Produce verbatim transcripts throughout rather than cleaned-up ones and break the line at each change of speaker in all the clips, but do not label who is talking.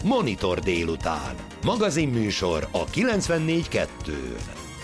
Monitor délután. Magazinműsor a kilencvennégy kettőn.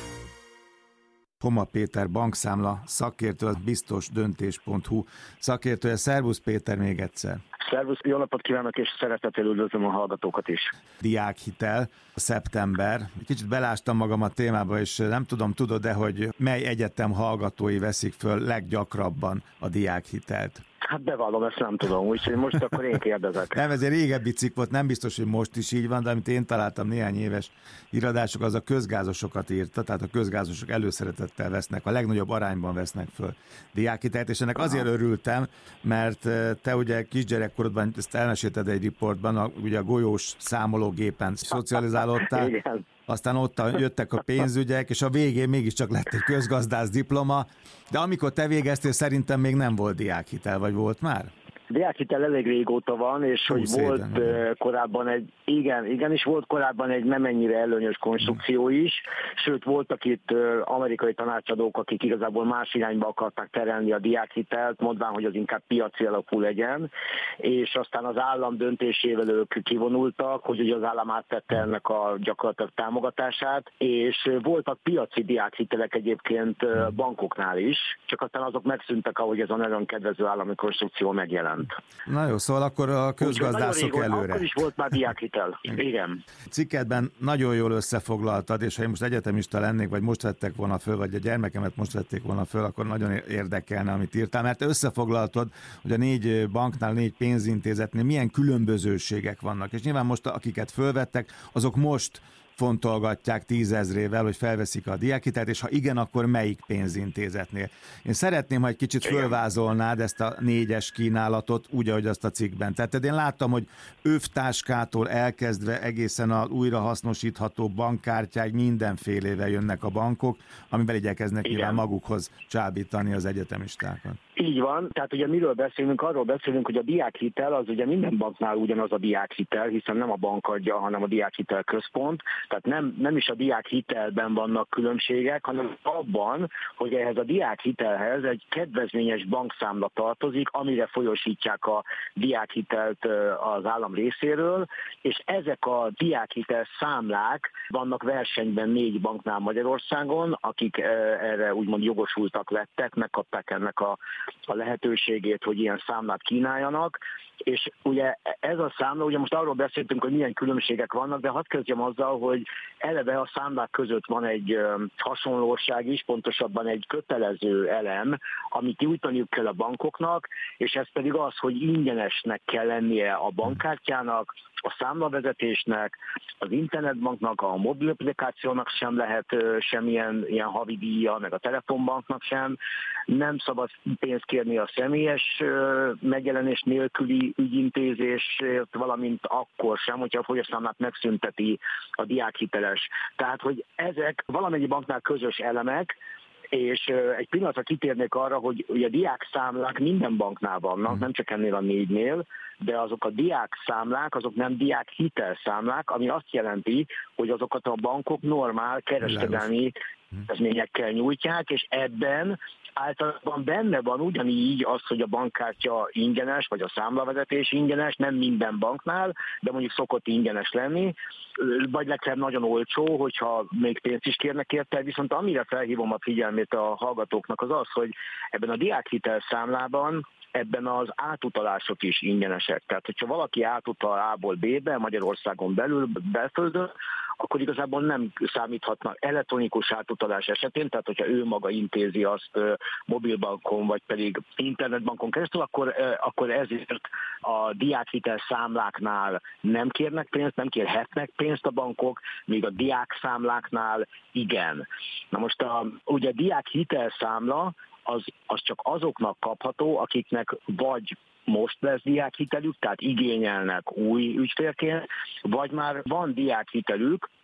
Homa Péter bankszámla szakértő, az biztosdöntés pont hu szakértője. Szervusz Péter még egyszer.
Szervusz, jó napot kívánok, és szeretettel üdvözlöm a hallgatókat is.
Diákhitel, szeptember. Kicsit belástam magam a témába, és nem tudom, tudod-e, hogy mely egyetem hallgatói veszik föl leggyakrabban a diákhitelt?
Hát bevallom, ezt nem tudom, úgyhogy most akkor én kérdezek.
Nem, ez egy régebbi cikk volt, nem biztos, hogy most is így van, de amit én találtam néhány éves iradások, az a közgázosokat írta, tehát a közgázosok előszeretettel vesznek, a legnagyobb arányban vesznek föl diákhitelt, és ennek azért Aha. örültem, mert te ugye kisgyerekkorodban, ezt elmesélted egy riportban, a, ugye a golyós számológépen szocializálódtál,
Igen.
Aztán ott jöttek a pénzügyek, és a végén mégiscsak lett egy közgazdász diploma, de amikor te végeztél, szerintem még nem volt diákhitel, vagy volt már?
Diákhitel elég régóta van, és hogy volt éven, korábban egy, igen, igen, és volt korábban egy nem ennyire előnyös konstrukció is, sőt voltak itt amerikai tanácsadók, akik igazából más irányba akarták terelni a diákhitelt, mondván, hogy az inkább piaci alapú legyen, és aztán az állam döntésével ők kivonultak, hogy ugye az állam átvette ennek a gyakorlatilag támogatását, és voltak piaci diákhitelek egyébként bankoknál is, csak aztán azok megszűntek, ahogy ez a nagyon kedvező állami konstrukció megjelent.
Na jó, szóval akkor a közgazdászok
régón,
előre.
Akkor is volt már diákhitel. Igen.
Cikkedben nagyon jól összefoglaltad, és ha én most egyetemista lennék, vagy most vettek volna föl, vagy a gyermekemet most vették volna föl, akkor nagyon érdekelne, amit írtál, mert te összefoglaltad, hogy a négy banknál, négy pénzintézetnél milyen különbözőségek vannak. És nyilván most, akiket fölvettek, azok most fontolgatják tízezrével, hogy felveszik a diákhitelt, és ha igen, akkor melyik pénzintézetnél. Én szeretném, ha egy kicsit fölvázolnád ezt a négyes kínálatot, úgy, ahogy azt a cikkben tetted. Én láttam, hogy övtáskától elkezdve egészen az újrahasznosítható bankkártyáig mindenfélével jönnek a bankok, amivel igyekeznek nyilván magukhoz csábítani az egyetemistákat.
Így van, tehát ugye miről beszélünk? Arról beszélünk, hogy a diákhitel az ugye minden banknál ugyanaz a diákhitel, hiszen nem a bank adja, hanem a diákhitel központ, tehát nem, nem is a diákhitelben vannak különbségek, hanem abban, hogy ehhez a diákhitelhez egy kedvezményes bankszámla tartozik, amire folyosítják a diákhitelt az állam részéről, és ezek a diákhitel számlák vannak versenyben négy banknál Magyarországon, akik erre úgymond jogosultak lettek, megkapták ennek a a lehetőségét, hogy ilyen számlát kínáljanak, és ugye ez a számla, ugye most arról beszéltünk, hogy milyen különbségek vannak, de hadd kezdjem azzal, hogy eleve a számlák között van egy hasonlóság is, pontosabban egy kötelező elem, amit nyújtaniuk kell a bankoknak, és ez pedig az, hogy ingyenesnek kell lennie a bankkártyának, a számlavezetésnek, az internetbanknak, a mobil applikációnak sem lehet semmilyen ilyen havidíja, meg a telefonbanknak sem. Nem szabad pénzt kérni a személyes megjelenés nélküli ügyintézésért, valamint akkor sem, hogyha a folyosszámlát megszünteti a diákhiteles. Tehát, hogy ezek valamennyi banknál közös elemek, és egy pillanatra kitérnék arra, hogy ugye a diákszámlák minden banknál vannak, nem csak ennél a négynél, de azok a diákszámlák, azok nem diákhitelszámlák, ami azt jelenti, hogy azokat a bankok normál kereskedelmi eszményekkel nyújtják, és ebben általában benne van ugyanígy az, hogy a bankkártya ingyenes, vagy a számlavezetés ingyenes, nem minden banknál, de mondjuk szokott ingyenes lenni, vagy legfeljebb nagyon olcsó, hogyha még pénzt is kérnek érte, viszont amire felhívom a figyelmét a hallgatóknak az az, hogy ebben a diákhitel számlában ebben az átutalások is ingyenesek. Tehát, hogyha valaki átutal A-ból B-be, Magyarországon belül, belföldön, akkor igazából nem számíthatnak elektronikus átutalás esetén, tehát hogyha ő maga intézi azt mobilbankon, vagy pedig internetbankon keresztül, akkor, akkor ezért a diákhitel számláknál nem kérnek pénzt, nem kérhetnek pénzt a bankok, míg a diákszámláknál igen. Na most a, ugye a diákhitel számla az, az csak azoknak kapható, akiknek vagy most lesz diákhitelük, tehát igényelnek új ügyfélként, vagy már van diákhitelük,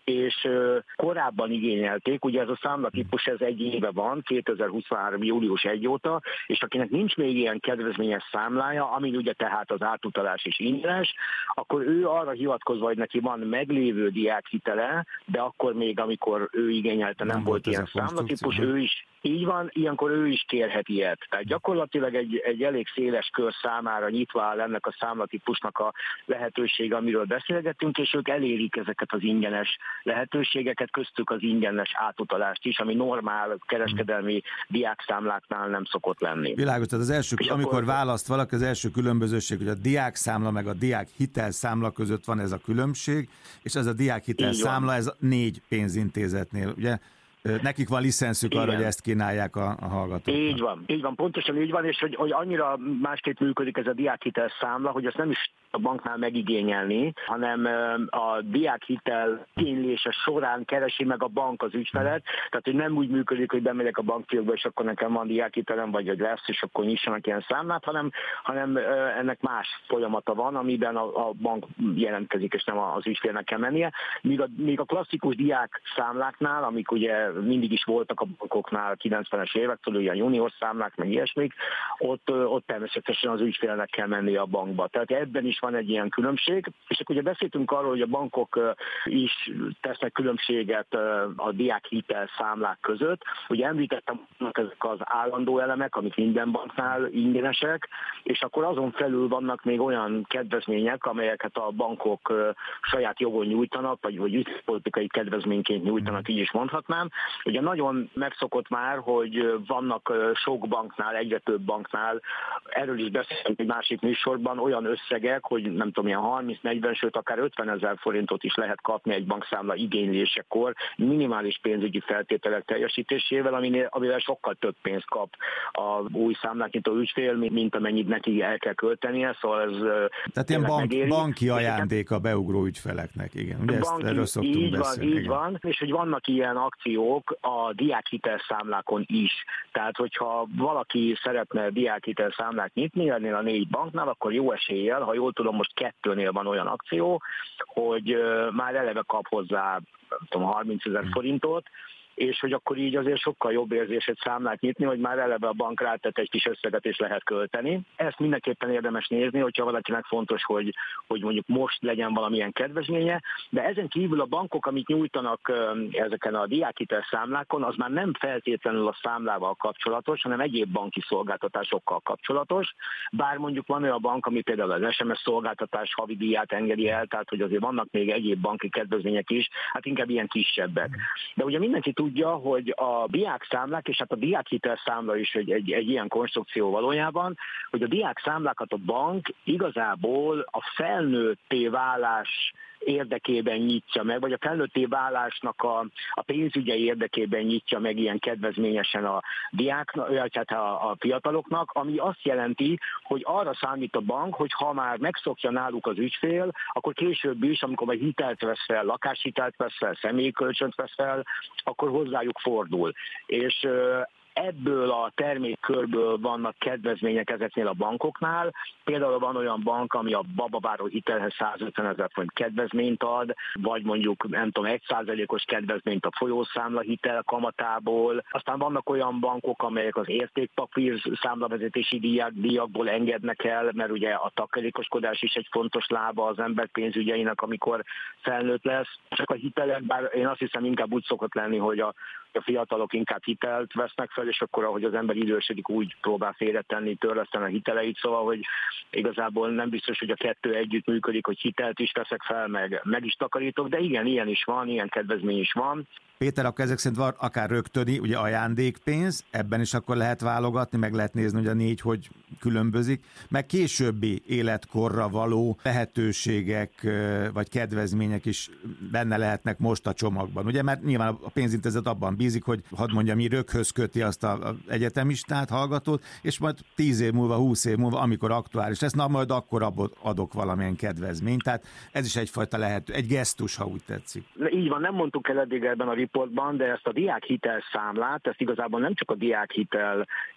és korábban igényelték, ugye ez a számlatípus ez egy éve van, kétezer-huszonhárom. július elseje óta, és akinek nincs még ilyen kedvezményes számlája, amin ugye tehát az átutalás is ingyenes, akkor ő arra hivatkozva, hogy neki van meglévő diákhitele, de akkor még, amikor ő igényelte, nem, nem volt ilyen számlatípus, ő is így van, ilyenkor ő is kérhet ilyet. Tehát gyakorlatilag egy, egy elég széles kör számára nyitva áll ennek a számlatípusnak a lehetősége, amiről beszélgettünk, és ők elérik ezeket az ingyenes lehetőségeket, köztük az ingyenes átutalást is, ami normál kereskedelmi diákszámláknál nem szokott lenni.
Világos, tehát az első,
és
amikor
akkor...
választ valaki, az első különbözőség, hogy a diákszámla meg a diákhitel számla között van ez a különbség, és ez a diákhitel számla, ez négy pénzintézetnél, ugye? Nekik van licenszük arra, hogy ezt kínálják a, a hallgatóknak.
Így van, így van, pontosan így van, és hogy, hogy annyira másképp működik ez a diákhitel számla, hogy ezt nem is a banknál megigényelni, hanem a diákhitel igénylése során keresi meg a bank az ügyfelet, tehát hogy nem úgy működik, hogy bemegyek a bankfiókba, és akkor nekem van diákhitelem, vagy hogy lesz, és akkor nyissanak ilyen számlát, hanem, hanem ennek más folyamata van, amiben a, a bank jelentkezik, és nem az ügyfélnek kell mennie. Míg a, míg a klasszikus diák számláknál, amik ugye mindig is voltak a bankoknál kilencvenes évektől, ugye a junior számlák, meg ilyesmik, ott, ott természetesen az ügyfélnek kell mennie a bankba. Tehát ebben is van egy ilyen különbség, és akkor ugye beszéltünk arról, hogy a bankok is tesznek különbséget a diákhitel számlák között. Ugye említettem, ezek az állandó elemek, amik minden banknál ingyenesek, és akkor azon felül vannak még olyan kedvezmények, amelyeket a bankok saját jogon nyújtanak, vagy, vagy politikai kedvezményként nyújtanak, így is mondhatnám. Ugye nagyon megszokott már, hogy vannak sok banknál, egyre több banknál, erről is beszélünk egy másik műsorban, olyan összegek, hogy nem tudom, ilyen harminc-negyven, sőt akár ötvenezer forintot is lehet kapni egy bankszámla igénylésekor, minimális pénzügyi feltételek teljesítésével, aminél, amivel sokkal több pénzt kap a új számláknyitó ügyfél, mint amennyit neki el kell költenie, szóval ez...
Tehát ilyen bank, banki ajándék a beugró ügyfeleknek, igen. Ugye banki, ezt erről szoktunk
így
beszélni.
Van, így van, és hogy vannak ilyen akciók a diákhitel számlákon is. Tehát, hogyha valaki szeretne diákhitel számlát nyitni ennél a négy banknál, akkor jó eséllyel, ha jól tudom, most kettőnél van olyan akció, hogy már eleve kap hozzá tudom, harmincezer forintot, és hogy akkor így azért sokkal jobb érzés egy számlát nyitni, hogy már eleve a bank rátett egy kis összeget és lehet költeni. Ezt mindenképpen érdemes nézni, hogyha valakinek fontos, hogy, hogy mondjuk most legyen valamilyen kedvezménye, de ezen kívül a bankok, amit nyújtanak ezeken a diákhitel számlákon, az már nem feltétlenül a számlával kapcsolatos, hanem egyéb banki szolgáltatásokkal kapcsolatos, bár mondjuk van olyan bank, ami például az es em es szolgáltatás havidíját engedi el, tehát hogy azért vannak még egyéb banki kedvezmények is, hát inkább ilyen kisebbek. De ugye mindenki tudja, hogy a diákszámlák, és hát a diákhitel számla is egy, egy, egy ilyen konstrukció valójában, hogy a diákszámlákat a bank igazából a felnőtté válás érdekében nyitja meg, vagy a felnőtté válásnak a, a pénzügyei érdekében nyitja meg ilyen kedvezményesen a diáknak, tehát a, a fiataloknak, ami azt jelenti, hogy arra számít a bank, hogy ha már megszokja náluk az ügyfél, akkor később is, amikor majd hitelt vesz fel, lakáshitelt vesz fel, személyi kölcsönt vesz fel, akkor hozzájuk fordul. És ebből a termékkörből vannak kedvezmények ezeknél a bankoknál. Például van olyan bank, ami a babaváró hitelhez százötvenezer forint kedvezményt ad, vagy mondjuk nem tudom, egy százalékos kedvezményt a folyószámla hitel kamatából. Aztán vannak olyan bankok, amelyek az értékpapír számlavezetési díjak, díjakból engednek el, mert ugye a takarékoskodás is egy fontos lába az ember pénzügyeinek, amikor felnőtt lesz. Csak a hitelek, bár én azt hiszem inkább úgy szokott lenni, hogy a a fiatalok inkább hitelt vesznek fel, és akkor, ahogy az ember idősödik, úgy próbál félretenni, törleszteni a hiteleit, szóval, hogy igazából nem biztos, hogy a kettő együtt működik, hogy hitelt is veszek fel, meg, meg is takarítok, de igen, ilyen is van, ilyen kedvezmény is van.
Péter, akkor ezek szerint van akár rögtöni, ugye ajándékpénz, ebben is akkor lehet válogatni, meg lehet nézni, hogy a négy hogy különbözik, meg későbbi életkorra való lehetőségek vagy kedvezmények is benne lehetnek most a csomagban. Ugye, mert nyilván a pénzintézet abban bízik, hogy hadd mondjam, mi röghöz köti azt az egyetemistát, hallgatót, és majd tíz év múlva, húsz év múlva, amikor aktuális lesz, na majd akkor adok valamilyen kedvezményt. Tehát ez is egyfajta lehető, egy gesztus, ha úgy tetszik.
Így van, nem mondtuk el eddig ebben a riportban, de ezt a diákhitel számlát, ezt igazából nem csak a diákhitel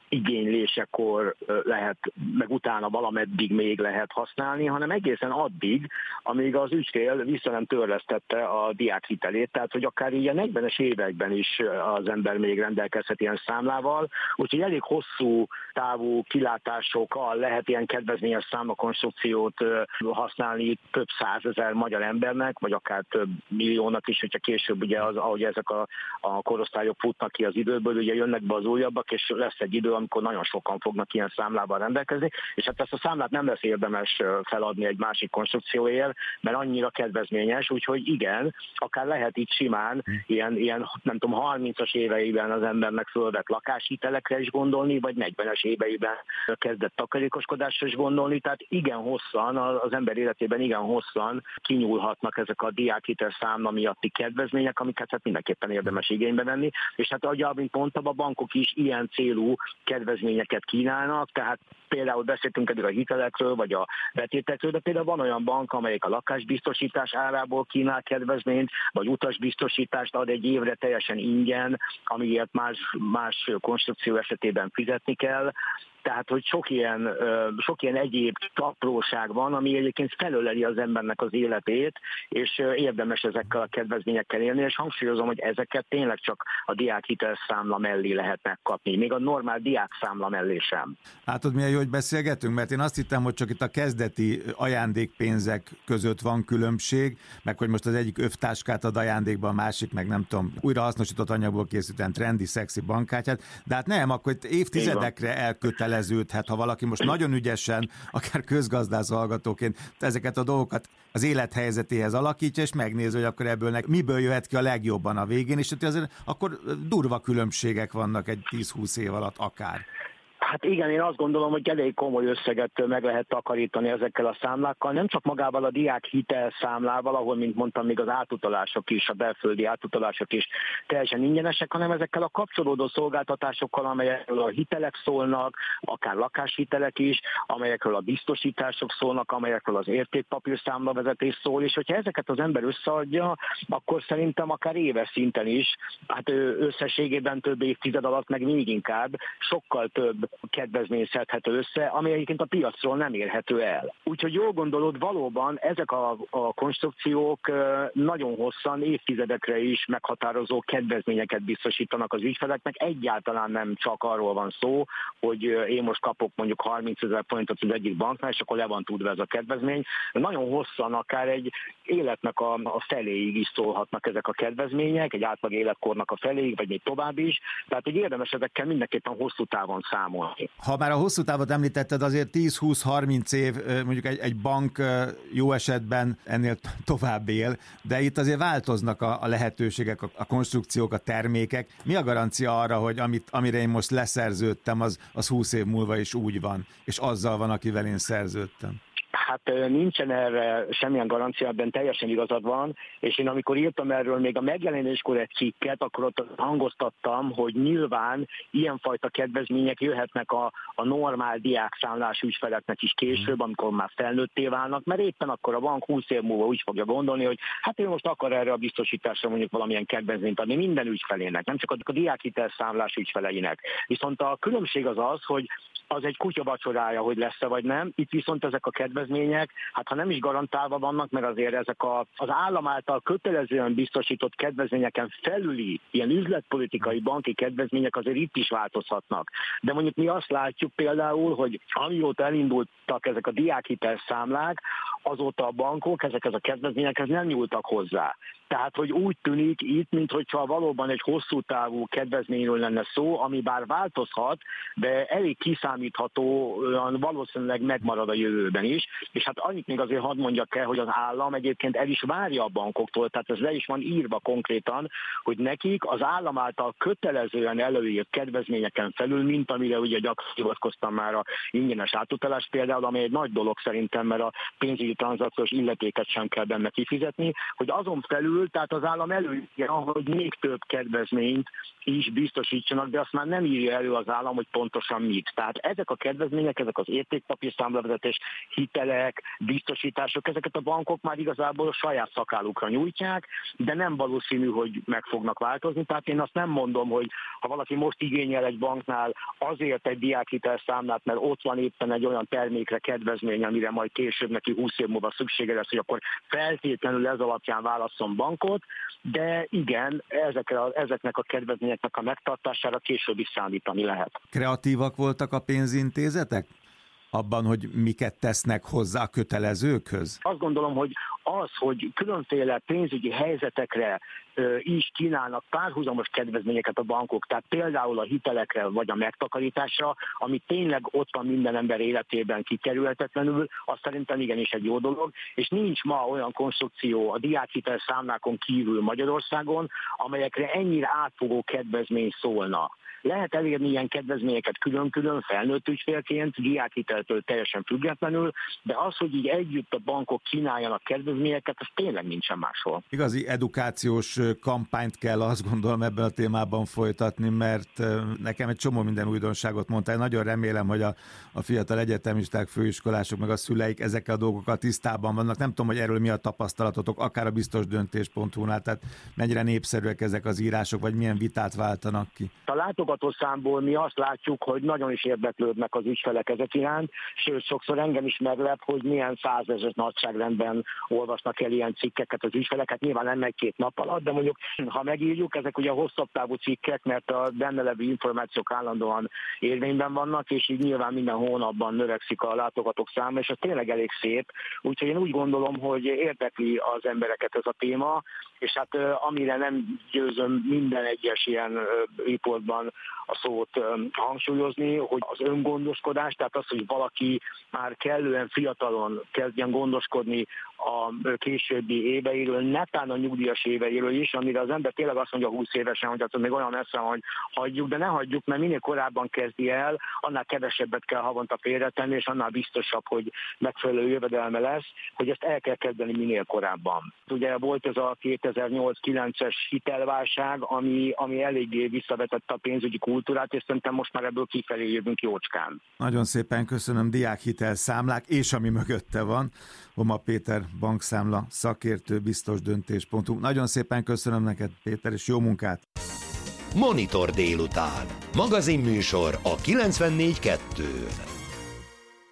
igénylésekor lehet, meg utána valameddig még lehet használni, hanem egészen addig, amíg az ügyfél vissza nem törlesztette a diákhitelét, tehát hogy akár így a negyvenes években is az ember még rendelkezhet ilyen számlával, úgyhogy elég hosszú távú kilátásokkal lehet ilyen kedvezményes számlakonstrukciót használni több százezer magyar embernek, vagy akár több milliónak is, hogyha később ugye az, ahogy ezek a, a korosztályok futnak ki az időből, ugye jönnek be az újabbak, és lesz egy idő, amikor nagyon sokan fognak ilyen számlával rendelkezni, és hát ezt a számlát nem lesz érdemes feladni egy másik konstrukcióért, mert annyira kedvezményes, úgyhogy igen, akár lehet itt simán ilyen, ilyen nem tudom, harmincas éveiben az embernek fölvett lakáshitelekre is gondolni, vagy negyvenes éveiben kezdett takarékoskodásra is gondolni, tehát igen hosszan, az ember életében igen hosszan kinyúlhatnak ezek a diákhitel számla miatti kedvezmények, amiket hát mindenképpen érdemes igénybe venni, és hát ahogy mint mondtam, a bankok is ilyen célú kedvezményeket kínálnak, tehát például beszéltünk eddig a hitelekről, vagy a betétekről, de például van olyan bank, amelyik a lakásbiztosítás árából kínál kedvezményt, vagy utasbiztosítást ad egy évre teljesen ingyen, amiért más, más konstrukció esetében fizetni kell. Tehát, hogy sok ilyen, sok ilyen egyéb apróság van, ami egyébként felöleli az embernek az életét, és érdemes ezekkel a kedvezményekkel élni, és hangsúlyozom, hogy ezeket tényleg csak a diákhitelszámla mellé lehet megkapni, még a normál diákszámla mellé sem.
Látod, milyen jó, hogy beszélgetünk, mert én azt hittem, hogy csak itt a kezdeti ajándékpénzek között van különbség, meg hogy most az egyik övtáskát ad ajándékba, a másik meg nem tudom, újrahasznosított anyagból készült trendi, szexi bankkártyát, de hát nem, akkor itt évtizedekre elköteleződhet, ha valaki most nagyon ügyesen, akár közgazdász hallgatóként ezeket a dolgokat az élethelyzetéhez alakítja, és megnézi, hogy akkor ebből nek, miből jöhet ki a legjobban a végén, és azért akkor durva különbségek vannak egy tíz-húsz év alatt akár.
Hát igen, én azt gondolom, hogy elég komoly összeget meg lehet takarítani ezekkel a számlákkal, nem csak magával a diák hitel számlával, ahol, mint mondtam, még az átutalások is, a belföldi átutalások is teljesen ingyenesek, hanem ezekkel a kapcsolódó szolgáltatásokkal, amelyekről a hitelek szólnak, akár lakáshitelek is, amelyekről a biztosítások szólnak, amelyekről az értékpapírszámlavezetés szól, és hogyha ezeket az ember összeadja, akkor szerintem akár éves szinten is, hát összességében több évtized alatt, meg még inkább sokkal több kedvezmény szedhető össze, ami egyébként a piacról nem érhető el. Úgyhogy jól gondolod, valóban ezek a, a konstrukciók nagyon hosszan, évtizedekre is meghatározó kedvezményeket biztosítanak az ügyfeleknek. Egyáltalán nem csak arról van szó, hogy én most kapok mondjuk harmincezer forintot az egyik banknál, és akkor le van tudva ez a kedvezmény. Nagyon hosszan, akár egy életnek a, a feléig is szólhatnak ezek a kedvezmények, egy átlag életkornak a feléig, vagy még tovább is. Tehát, hogy érdemes ezekkel mindenképpen hosszú távon számolni.
Ha már a hosszú távot említetted, azért tíz-húsz-harminc év, mondjuk egy, egy bank jó esetben ennél tovább él, de itt azért változnak a, a lehetőségek, a, a konstrukciók, a termékek. Mi a garancia arra, hogy amit, amire én most leszerződtem, az, az húsz év múlva is úgy van, és azzal van, akivel én szerződtem?
Hát nincsen erre semmilyen garancia, ebben teljesen igazad van, és én amikor írtam erről még a megjelenéskor egy cikket, akkor ott hangoztattam, hogy nyilván ilyenfajta kedvezmények jöhetnek a, a normál diákszámlás ügyfeleknek is később, amikor már felnőtté válnak, mert éppen akkor a bank húsz év múlva úgy fogja gondolni, hogy hát ő most akar erre a biztosításra mondjuk valamilyen kedvezményt adni minden ügyfelének, nem csak a diákhitelszámlás ügyfeleinek. Viszont a különbség az az, hogy az egy kutya vacsorája, hogy lesz-e vagy nem. Itt viszont ezek a kedvezmények, hát ha nem is garantálva vannak, mert azért ezek a, az állam által kötelezően biztosított kedvezményeken felüli ilyen üzletpolitikai banki kedvezmények azért itt is változhatnak. De mondjuk mi azt látjuk például, hogy amióta elindultak ezek a diákhitelszámlák, azóta a bankok ezekhez a kedvezményekhez nem nyúltak hozzá. Tehát, hogy úgy tűnik itt, mintha valóban egy hosszú távú kedvezményről lenne szó, ami bár változhat, de elég kiszámíthatóan valószínűleg megmarad a jövőben is. És hát annyit még azért hadd mondjak el, hogy az állam egyébként el is várja a bankoktól, tehát ez le is van írva konkrétan, hogy nekik az állam által kötelezően előírt kedvezményeken felül, mint amire ugye gyakran hivatkoztam már a ingyenes átutalás például, ami egy nagy dolog szerintem, mert a pénzügyi tranzakciós illetéket sem kell benne kifizetni, hogy azon felül kerül, tehát az állam előírja, hogy még több kedvezményt is biztosítsanak, de azt már nem írja elő az állam, hogy pontosan mit. Tehát ezek a kedvezmények, ezek az értékpapírszámlavezetés, hitelek, biztosítások, ezeket a bankok már igazából a saját szakálukra nyújtják, de nem valószínű, hogy meg fognak változni. Tehát én azt nem mondom, hogy ha valaki most igényel egy banknál azért egy diákhitelszámlát, mert ott van éppen egy olyan termékre kedvezmény, amire majd később neki húsz év múlva szüksége lesz, hogy akkor feltétlenül ez alapján válasszon bankot, de igen, ezekre a, ezeknek a kedvezményeknek a megtartására később is számítani lehet.
Kreatívak voltak a pénzintézetek abban, hogy miket tesznek hozzá a kötelezőkhöz?
Azt gondolom, hogy az, hogy különféle pénzügyi helyzetekre is kínálnak párhuzamos kedvezményeket a bankok, tehát például a hitelekre vagy a megtakarításra, ami tényleg ott van minden ember életében kikerülhetetlenül, az szerintem igenis egy jó dolog, és nincs ma olyan konstrukció a diákhitel számlákon kívül Magyarországon, amelyekre ennyire átfogó kedvezmény szólna. Lehet elérni ilyen kedvezményeket külön-külön, felnőtt ügyfélként, diákhiteltől teljesen függetlenül, de az, hogy így együtt a bankok kínáljanak kedvezményeket, az tényleg nincsen máshol.
Igazi edukációs kampányt kell, azt gondolom, ebben a témában folytatni, mert nekem egy csomó minden újdonságot mondtál. Nagyon remélem, hogy a, a fiatal egyetemisták, főiskolások, meg a szüleik ezekkel a dolgokkal tisztában vannak. Nem tudom, hogy erről mi a tapasztalatotok, akár a biztosdöntés pont hu-nál, tehát mennyire népszerűek ezek az írások, vagy milyen vitát váltanak ki.
A látogatószámból mi azt látjuk, hogy nagyon is érdeklődnek az ügyfelek ezek iránt, sőt, sokszor engem is meglep, hogy milyen százezer nagyságrendben olvasnak el ilyen cikkeket az ügyfelek. Hát nyilván nem egy-két nap alatt, de mondjuk, ha megírjuk, ezek ugye hosszabb távú cikkek, mert a benne levő információk állandóan érvényben vannak, és így nyilván minden hónapban növekszik a látogatók száma, és ez tényleg elég szép. Úgyhogy én úgy gondolom, hogy érdekli az embereket ez a téma, és hát amire nem győzöm minden egyes ilyen riportban a szót hangsúlyozni, hogy az öngondoskodás, tehát az, hogy valaki már kellően fiatalon kezdjen gondoskodni a későbbi éveiről, netán a nyugdíjas éveiről is, amire az ember tényleg azt mondja húsz évesen, hogy az még olyan messze, hogy hagyjuk, de ne hagyjuk, mert minél korábban kezdi el, annál kevesebbet kell havonta félretenni, és annál biztosabb, hogy megfelelő jövedelme lesz, hogy ezt el kell kezdeni minél korábban. Ugye volt ez a kétezer-nyolc-kilences hitelválság, ami, ami eléggé visszavetette a pénzügyi kultúrát, és szerintem most már ebből kifelé jövünk jócskán.
Nagyon szépen köszönöm, diákhitel számlák, és ami mögötte van, Homa Péter bankszámla szakértő, biztosdöntés pont hu. Nagyon szépen köszönöm neked, Péter, és jó munkát!
Monitor délután. Magazinműsor a kilencvennégy kettőn.